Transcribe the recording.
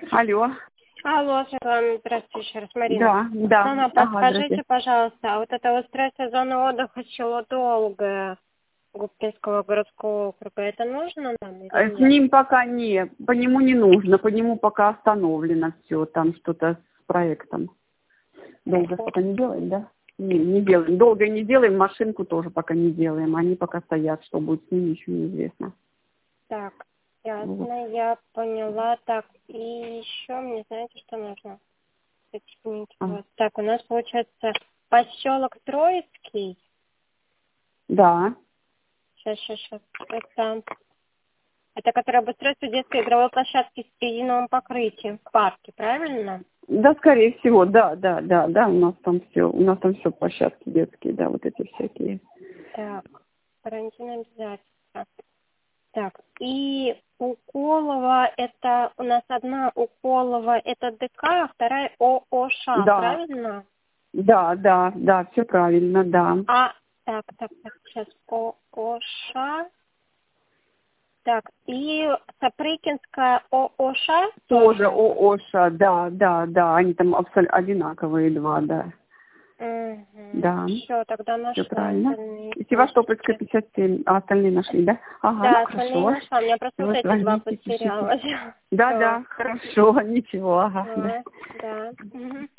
Алло. Алло, Светлана, здравствуйте еще раз, Марина. Да, да. Мама, подскажите, пожалуйста, а вот это устройство зоны отдыха село Долгое Губкинского городского округа, это нужно нам или С нет? ним пока не, по нему не нужно, по нему пока остановлено все, там что-то с проектом. Долго пока не делаем, да? Не делаем. Долго не делаем, машинку тоже пока не делаем. Они пока стоят, что будет с ними, еще неизвестно. Так, ясно, Вот. я поняла. Так, и еще мне знаете, что нужно? Извините, вот. Так, у нас получается поселок Троицкий. Да. Сейчас. Это которое обустройство детской игровой площадки с резиновым покрытием в парке, правильно? Да, скорее всего, да. У нас там все площадки детские, да, вот эти всякие. Так, карантин обязательно. Так, и Уколова, это у нас одна Уколова, это ДК, а вторая ООШ, Да. правильно? Да, все правильно, да. Так, сейчас ООШ. Так, и Сапрыкинская ООШ Тоже ООШа, да. Они там абсолютно одинаковые два, да. Угу. Да. Все, тогда Все нашла правильно. остальные И Севастопольская пунктики. 57, а остальные нашли, да? Ага, Да, ну остальные хорошо. нашла. У меня просто вот Вот эти два возьмите, пишите. потерялась. Да, хорошо, ничего, ага, да. Да. Мгм.